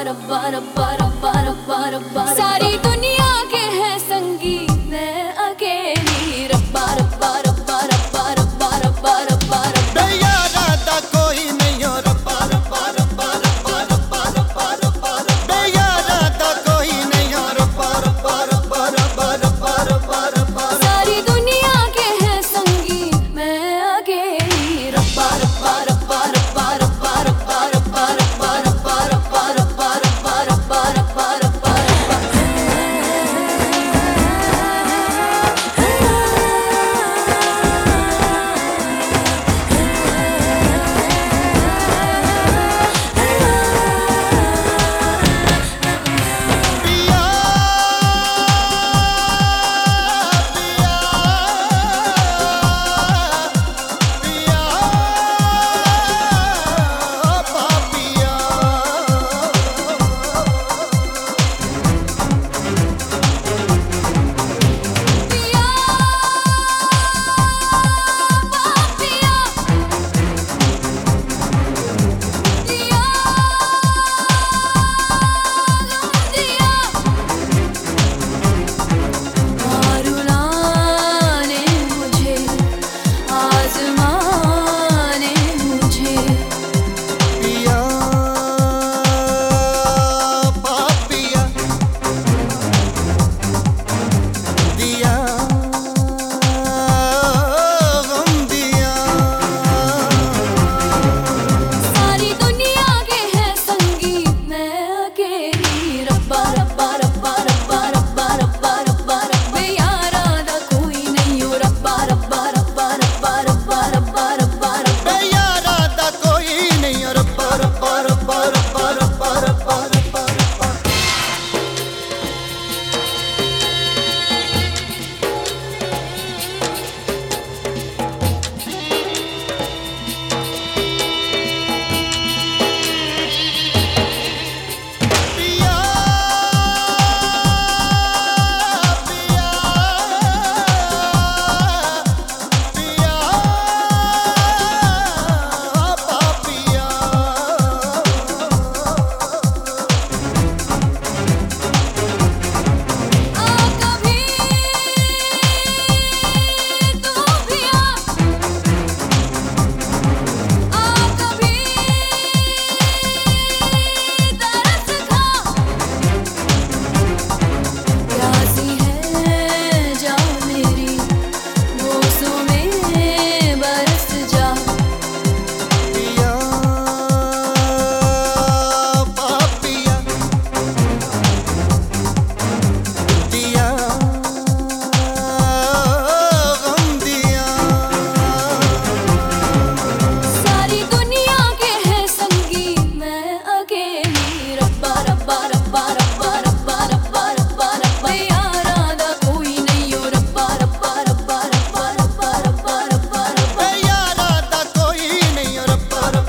सारी दुनिया के हैं संगी मैं अकेली। रब्बा रब्बा रब्बा रब्बा रब्बा रब्बा रब्बा रब्बा यारा दा कोई नहीं हो। रब्बा रब्बा रब्बा रब्बा रब्बा रब्बा रब्बा यारा दा कोई नहीं हो। रब्बा रब्बा रब्बा रब्बा रब्बा रब्बा रब्बा सारी दुनिया के हैं संगी मैं अकेली। रब्बा रब्बा रब्बा रब्बा रब्बा रब्बा रब्बा रब्बा रब्बा रब्बा रब्बा रब्बा रब्बा रब्बा रब्बा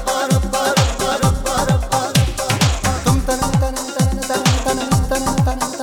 रब्बा